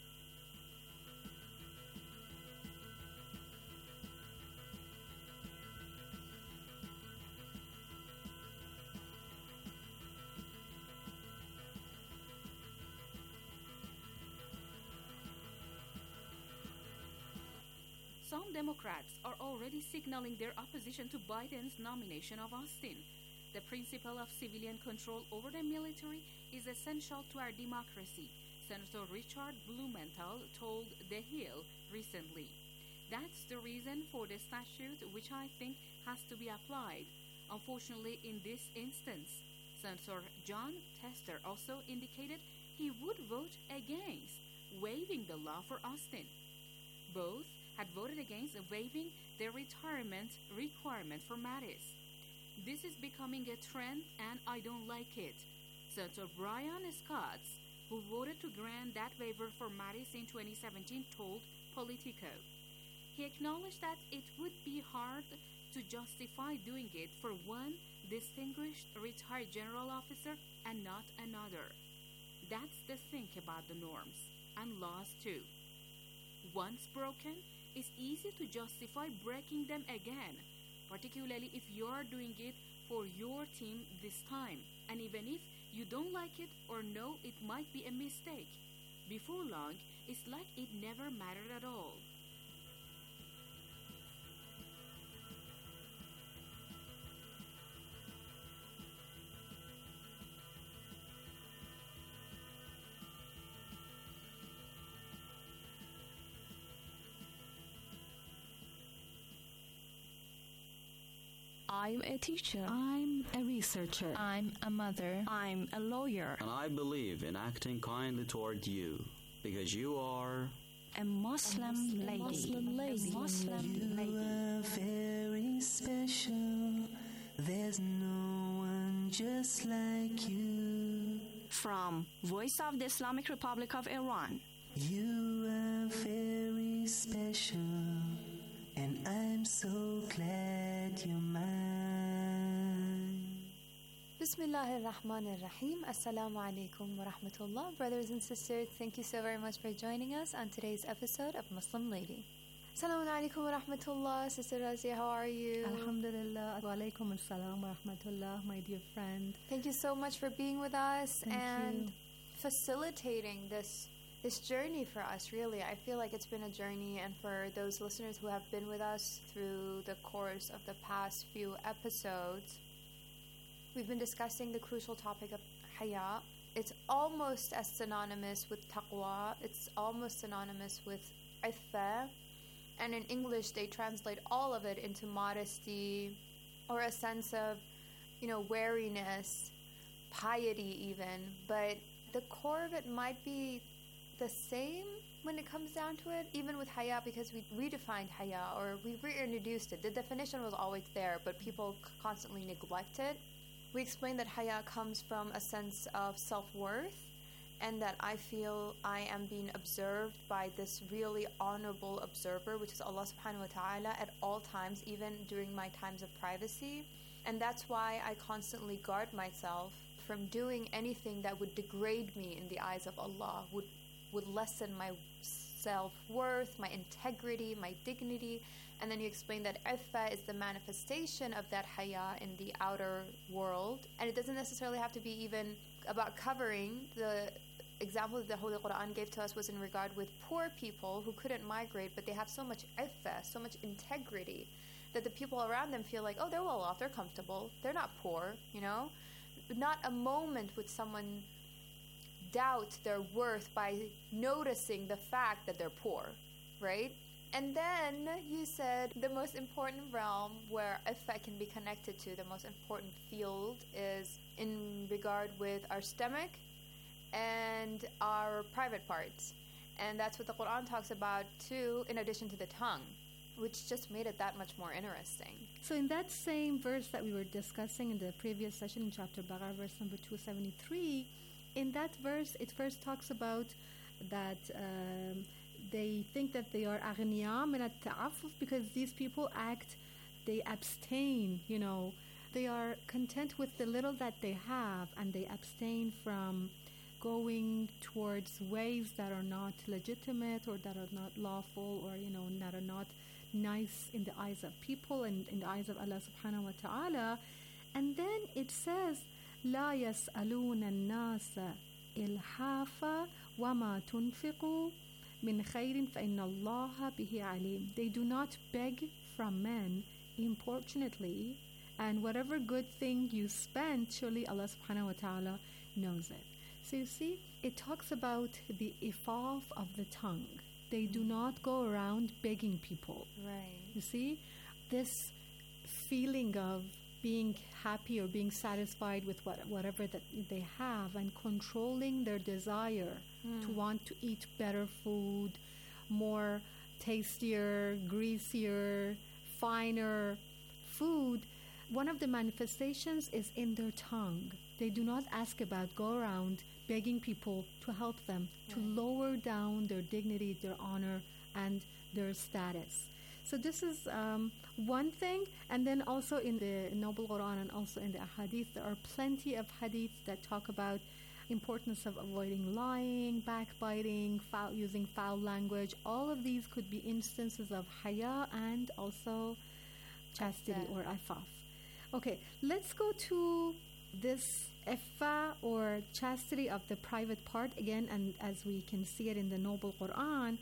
Some Democrats are already signaling their opposition to Biden's nomination of Austin. The principle of civilian control over the military is essential to our democracy, Senator Richard Blumenthal told The Hill recently. That's the reason for the statute, which I think has to be applied. Unfortunately, in this instance, Senator John Tester also indicated he would vote against waiving the law for Austin. Both had voted against waiving the retirement requirement for Mattis. This is becoming a trend, and I don't like it. Senator Brian Scott, who voted to grant that waiver for Mattis in twenty seventeen, told Politico. He acknowledged that it would be hard to justify doing it for one distinguished retired general officer and not another. That's the thing about the norms, and laws too. Once broken, it's easy to justify breaking them again, particularly if you're doing it for your team this time, and even if you don't like it or know it might be a mistake. Before long, it's like it never mattered at all. I'm a teacher. I'm a researcher. I'm a mother. I'm a lawyer. And I believe in acting kindly toward you, because you are a Muslim, a Muslim lady. Muslim lady. A Muslim lady. You are very special. There's no one just like you. From Voice of the Islamic Republic of Iran. You are very special, and I'm so glad you're mine. Bismillah ar-Rahman ar-Rahim. Assalamu alaikum wa rahmatullah. Brothers and sisters, thank you so very much for joining us on today's episode of Muslim Lady. Assalamu alaikum wa rahmatullah. Sister Razia, how are you? Alhamdulillah. Wa alaikum assalam wa rahmatullah, my dear friend. Thank you so much for being with us Thank and you. facilitating this this journey for us, really. I feel like it's been a journey, and for those listeners who have been with us through the course of the past few episodes, we've been discussing the crucial topic of haya. It's almost as synonymous with taqwa. It's almost synonymous with iffa. And in English, they translate all of it into modesty or a sense of, you know, wariness, piety even. But the core of it might be the same when it comes down to it, even with haya, because we redefined haya or we reintroduced it. The definition was always there, but people c- constantly neglect it. We explained that haya comes from a sense of self-worth, and that I feel I am being observed by this really honorable observer, which is Allah subhanahu wa ta'ala, at all times, even during my times of privacy. And that's why I constantly guard myself from doing anything that would degrade me in the eyes of Allah, would would lessen my self-worth, my integrity, my dignity. And then you explain that iffa is the manifestation of that haya in the outer world. And it doesn't necessarily have to be even about covering. The example that the Holy Quran gave to us was in regard with poor people who couldn't migrate, but they have so much iffa, so much integrity, that the people around them feel like, oh, they're well off, they're comfortable, they're not poor, you know? Not a moment would someone doubt their worth by noticing the fact that they're poor. right? And then you said the most important realm where ifa can be connected to, the most important field, is in regard with our stomach and our private parts. And that's what the Quran talks about too, in addition to the tongue, which just made it that much more interesting. So in that same verse that we were discussing in the previous session in chapter Baqarah, verse number two seventy-three, in that verse it first talks about that um, they think that they are aghniya min at-ta'affuf, because these people act, they abstain, you know, they are content with the little that they have, and they abstain from going towards ways that are not legitimate or that are not lawful, or, you know, that are not nice in the eyes of people and in the eyes of Allah subhanahu wa ta'ala. And then it says لا يسألون الناس إلحافا وما تنفقوا من خير فإن الله به عليم. They do not beg from men importunately, and whatever good thing you spend, surely Allah subhanahu wa ta'ala knows it. So you see, it talks about the ifaf of the tongue. They do not go around begging people. Right. You see, this feeling of being happy or being satisfied with what, whatever that they have, and controlling their desire mm. to want to eat better food, more tastier, greasier, finer food. One of the manifestations is in their tongue. They do not ask about, go around begging people to help them, right. to lower down their dignity, their honor, and their status. So this is um, one thing. And then also in the Noble Quran and also in the Ahadith, there are plenty of hadiths that talk about importance of avoiding lying, backbiting, foul, using foul language. All of these could be instances of haya and also chastity or afaf. Okay, let's go to this iffa or chastity of the private part again, and as we can see it in the Noble Quran,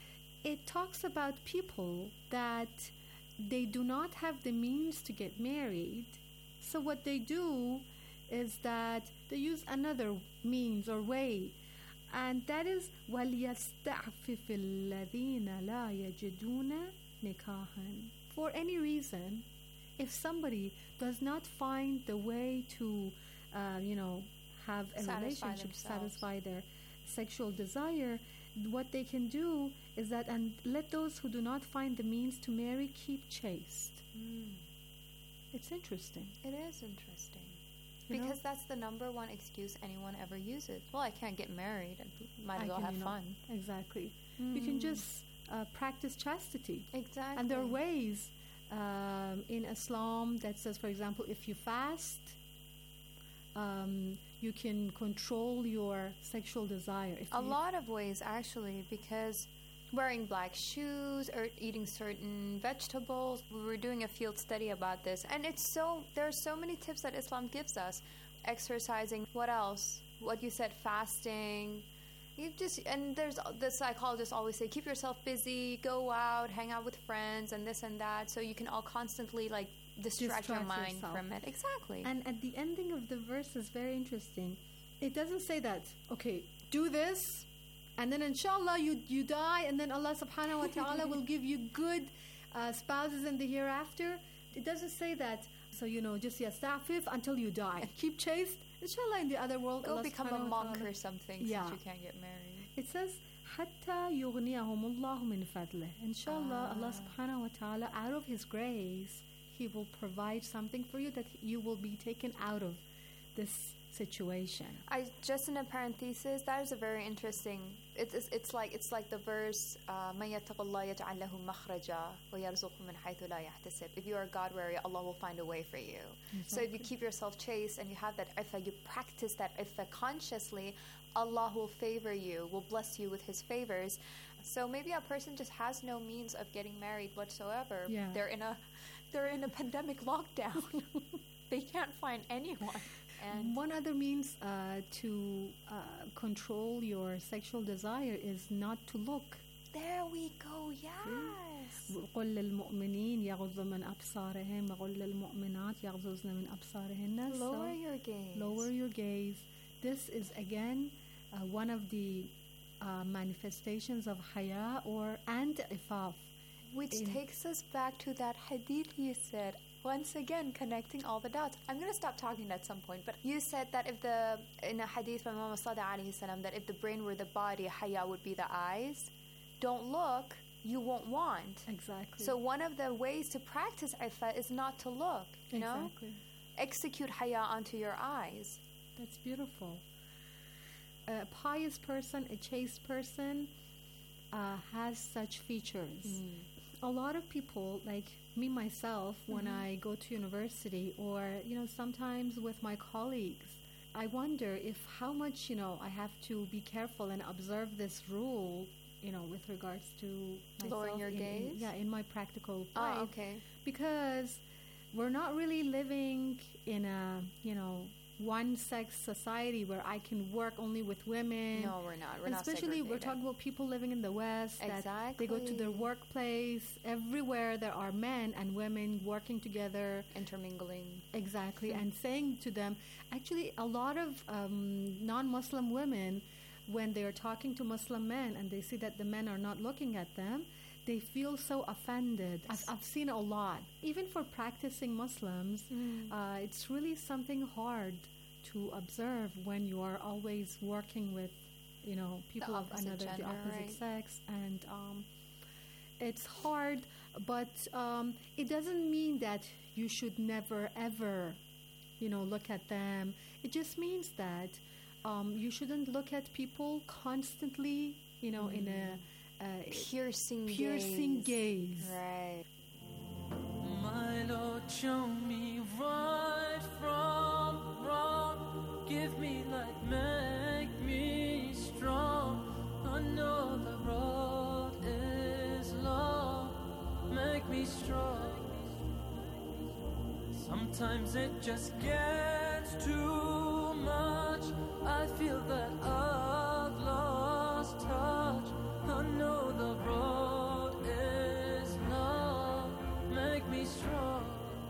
it talks about people that they do not have the means to get married. So what they do is that they use another means or way, and that is وَلْيَسْتَعْفِفِ الَّذِينَ لَا يَجِدُونَ نِكَاحًا. For any reason, if somebody does not find the way to, uh, you know, have a satisfy relationship, themselves. satisfy their sexual desire, what they can do is that, and let those who do not find the means to marry keep chaste. Mm. It's interesting. It is interesting. You because know? that's the number one excuse anyone ever uses. Well, I can't get married, and might I as well can, have you know, fun. Exactly. Mm. You can just uh, practice chastity. Exactly. And there are ways um, in Islam that says, for example, if you fast, um, you can control your sexual desire. If A you lot of ways, actually, because wearing black shoes or eating certain vegetables. We were doing a field study about this, and it's so there are so many tips that Islam gives us. Exercising, what else? What you said, fasting. You just and there's the psychologists always say, keep yourself busy, go out, hang out with friends, and this and that, so you can all constantly like distract, distract your mind yourself. from it. Exactly. And at the ending of the verse is very interesting. It doesn't say that, okay, do this, and then inshallah you you die, and then Allah subhanahu wa ta'ala will give you good uh, spouses in the hereafter. It doesn't say that. So, you know, just yasta'fif until you die. Keep chaste. Inshallah, in the other world, Go Allah become a subhanahu wa monk ta'ala- or something Yeah. since you can't get married. It says, حَتَّى يُغْنِيَهُمُ اللَّهُ مِنْ فَضْلِهِ. Inshallah, Allah subhanahu wa ta'ala, out of His grace, He will provide something for you that you will be taken out of this situation. I just in a parenthesis, that is a very interesting. It's it's, it's like it's like the verse, مَن يَتَّقِ اللَّهَ يَجْعَل لَهُ مَخْرَجًا وَيَرْزُقْهُ مِنْ حَيْثُ لَا يَحْتَسِبْ. If you are God wary, Allah will find a way for you. So if you keep yourself chaste and you have that ifa, you practice that ifa consciously, Allah will favor you, will bless you with His favors. So maybe a person just has no means of getting married whatsoever. Yeah. They're in a they're in a pandemic lockdown. They can't find anyone. And one other means uh, to uh, control your sexual desire is not to look. There we go, yes. قل للمؤمنين يغضوا من أبصارهم وقل للمؤمنات يغضضن من أبصارهن. Lower your gaze. Lower your gaze. This is again uh, one of the uh, manifestations of haya or and ifaf. Which in takes us back to that hadith you said. Once again, connecting all the dots. I'm going to stop talking at some point, but you said that if the, in a hadith from Imam Sadiq alayhi salam, that if the brain were the body, haya would be the eyes. Don't look, you won't want. Exactly. So one of the ways to practice ifa is not to look, you know? Exactly. Execute haya onto your eyes. That's beautiful. A pious person, a chaste person, uh, has such features. Mm. A lot of people, like me myself, mm-hmm. when I go to university or, you know, sometimes with my colleagues, I wonder if how much, you know, I have to be careful and observe this rule, you know, with regards to myself. Lowering your in, gaze? In, yeah, in my practical life. Oh, okay. Because we're not really living in a, you know, one-sex society where I can work only with women. No, we're not. We're and not especially we're segregated. talking about people living in the West. Exactly. That they go to their workplace. Everywhere there are men and women working together. Intermingling. Exactly. Mm-hmm. And saying to them, actually a lot of um, non-Muslim women, when they are talking to Muslim men and they see that the men are not looking at them, they feel so offended. I've, I've seen a lot. Even for practicing Muslims, mm. uh, it's really something hard to observe when you are always working with, you know, people the of another, gender, the opposite right. sex. And um, it's hard, but um, it doesn't mean that you should never, ever, you know, look at them. It just means that um, you shouldn't look at people constantly, you know, mm. in a Uh, piercing piercing gaze. gaze. Right. My Lord, show me right from wrong. Give me light, make me strong. I know the road is long. Make me strong. Sometimes it just gets too much. I feel that I've lost touch. I know the road is long. Make me strong.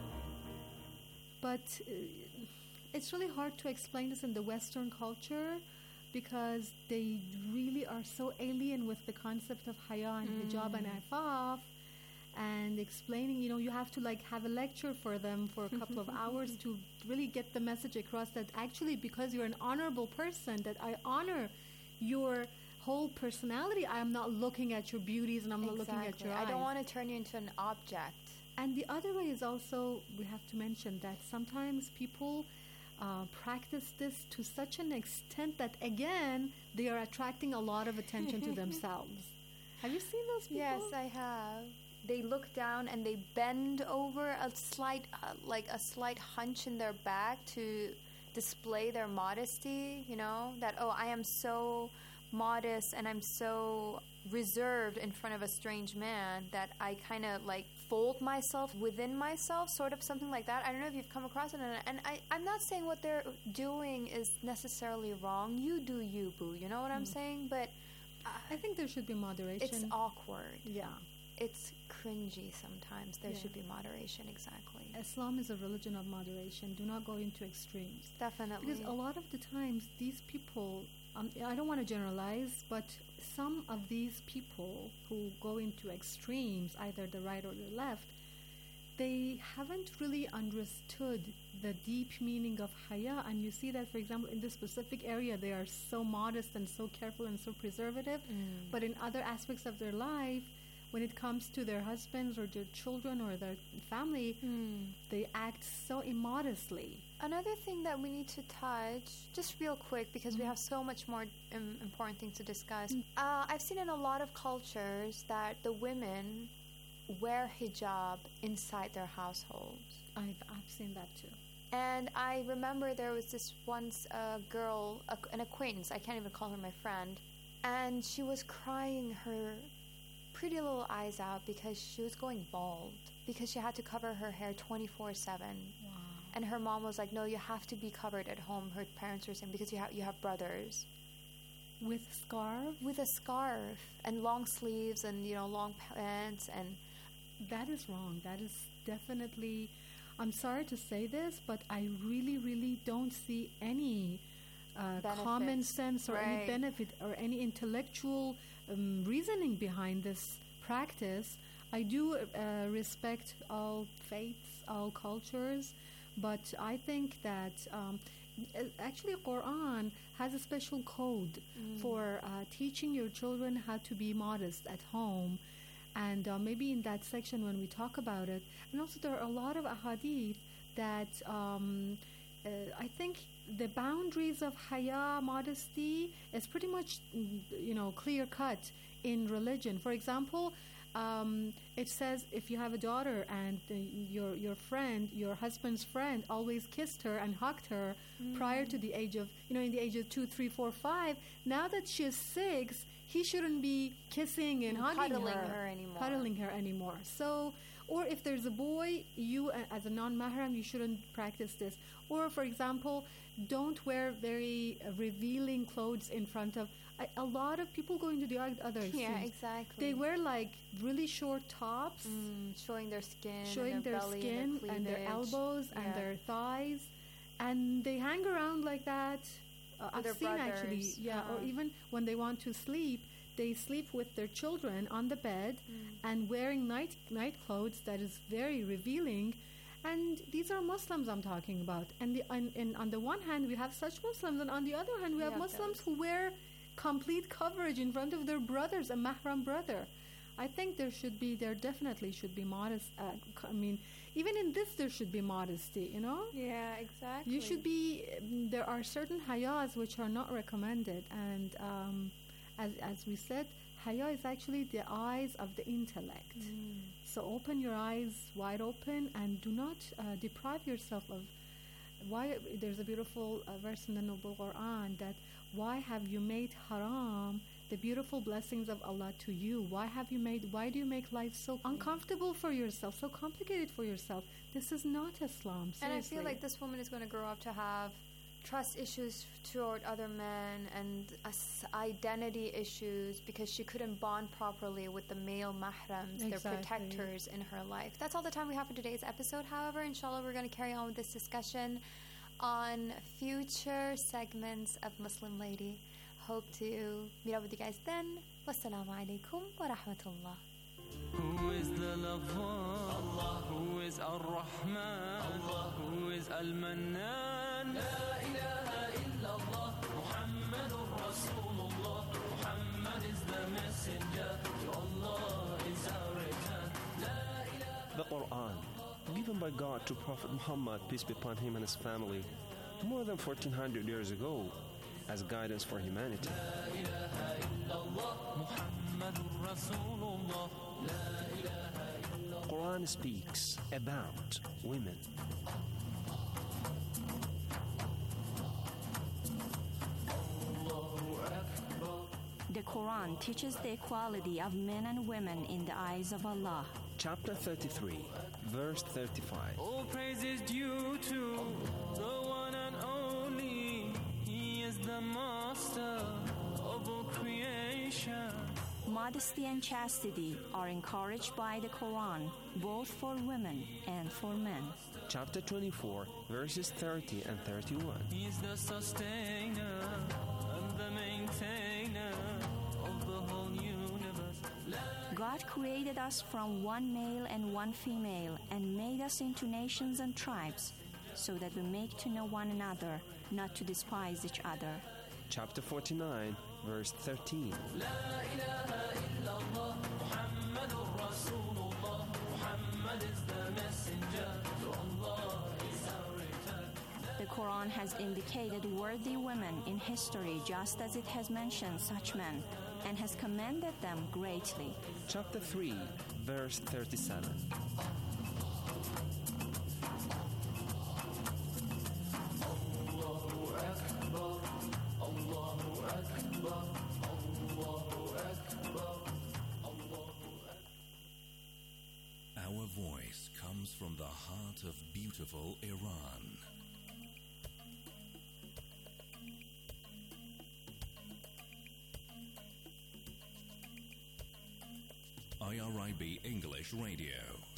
But uh, it's really hard to explain this in the Western culture because they really are so alien with the concept of haya and mm. hijab and ifaf, and explaining, you know, you have to like have a lecture for them for a couple of hours to really get the message across that actually because you're an honorable person, that I honor your whole personality. I am not looking at your beauties and I'm exactly. not looking at your I eyes. don't want to turn you into an object. And the other way is also, we have to mention that sometimes people uh, practice this to such an extent that, again, they are attracting a lot of attention to themselves. Have you seen those people? Yes, I have. They look down and they bend over a slight, uh, like a slight hunch in their back to display their modesty, you know, that, oh, I am so modest and I'm so reserved in front of a strange man that I kind of like fold myself within myself, sort of something like that. I don't know if you've come across it, and, and I, I'm not saying what they're doing is necessarily wrong. You do you, boo, you know what mm. I'm saying? But uh, I think there should be moderation. It's awkward. Yeah. It's cringy sometimes. There yeah. should be moderation, exactly. Islam is a religion of moderation. Do not go into extremes. Definitely. Because a lot of the times, these people, um, I don't want to generalize, but some of these people who go into extremes, either the right or the left, they haven't really understood the deep meaning of haya. And you see that, for example, in this specific area, they are so modest and so careful and so preservative. Mm. But in other aspects of their life, when it comes to their husbands or their children or their family, mm. they act so immodestly. Another thing that we need to touch, just real quick, because mm. we have so much more um, important things to discuss. Mm. Uh, I've seen in a lot of cultures that the women wear hijab inside their households. I've, I've seen that too. And I remember there was this once a girl, a, an acquaintance, I can't even call her my friend, and she was crying her pretty little eyes out because she was going bald, because she had to cover her hair twenty-four seven. Wow. And her mom was like, no, you have to be covered at home, her parents were saying, because you have you have brothers. With scarf? With a scarf and long sleeves and, you know, long pants. And that is wrong. That is definitely, I'm sorry to say this, but I really, really don't see any uh, Benefits. common sense or Right. any benefit or any intellectual um, reasoning behind this practice. I do uh, respect all faiths, all cultures, but I think that um, actually Quran has a special code Mm. for uh, teaching your children how to be modest at home. And uh, maybe in that section when we talk about it. And also there are a lot of ahadith that um, uh, I think the boundaries of haya, modesty, is pretty much, mm, you know, clear cut in religion. For example, um, it says if you have a daughter and uh, your your friend, your husband's friend, always kissed her and hugged her Mm. prior to the age of, you know, in the age of two, three, four, five. Now that she is six, he shouldn't be kissing and hugging Cuddling her, her anymore. cuddling her anymore. So, or if there's a boy, you uh, as a non-mahram, you shouldn't practice this. Or, for example, don't wear very uh, revealing clothes in front of. I, a lot of people go into the oth- other Yeah, extremes. exactly. They wear like really short tops, Mm, showing their skin, showing and their, their belly skin and, and their cleavage. elbows and Yeah. their thighs, and they hang around like that. Uh, With I've their seen actually, brothers. yeah. Or Uh-huh. even when they want to sleep, they sleep with their children on the bed Mm. and wearing night night clothes that is very revealing. And these are Muslims I'm talking about. And, the, and, and on the one hand, we have such Muslims, and on the other hand, we have Yeah, Muslims those. who wear complete coverage in front of their brothers, a mahram brother. I think there should be, there definitely should be modest. Uh, c- I mean, even in this, there should be modesty, you know? Yeah, exactly. You should be, um, there are certain hayas which are not recommended. And um, as, as we said, haya is actually the eyes of the intellect. Mm. So open your eyes wide open and do not uh, deprive yourself of. Why there's a beautiful uh, verse in the Noble Quran that why have you made haram the beautiful blessings of Allah to you? Why have you made? Why do you make life so uncomfortable for yourself, so complicated for yourself? This is not Islam. Seriously. And I feel like this woman is going to grow up to have trust issues toward other men and as- identity issues because she couldn't bond properly with the male mahrams, their Exactly. protectors in her life. That's all the time we have for today's episode. However, inshallah, we're going to carry on with this discussion on future segments of Muslim Lady. Hope to meet up with you guys then. Wassalamu alaikum wa rahmatullah. Who is the lover? Allah. Who is Ar-Rahman? Allah. Who is Al-Mannan? La ilaha illallah. Muhammadur Rasulullah. Muhammad is the messenger. To Allah is our return. La ilaha. The Quran, given by God to Prophet Muhammad, peace be upon him and his family, more than fourteen hundred years ago, as guidance for humanity. La ilaha illallah. Muhammadur Rasulullah. La ilaha illallah. Quran speaks about women. The Quran teaches the equality of men and women in the eyes of Allah. Chapter thirty-three, verse thirty-five. All praise is due to the one and only. He is the master of all creation. Modesty and chastity are encouraged by the Quran, both for women and for men. Chapter twenty-four, verses thirty and thirty-one. He is the sustainer and the maintainer of the whole universe. God created us from one male and one female and made us into nations and tribes so that we make to know one another, not to despise each other. Chapter forty-nine, verse thirteen. La ilaha illallah. Muhammadur Rasulullah. Muhammad is the messenger. To Allah is our return. The Quran has indicated worthy women in history just as it has mentioned such men and has commended them greatly. Chapter three, verse thirty-seven. Allahu Akbar. Allahu Akbar. Allahu Akbar. Allahu Akbar. Our voice comes from the heart of beautiful Iran. I R I B English Radio.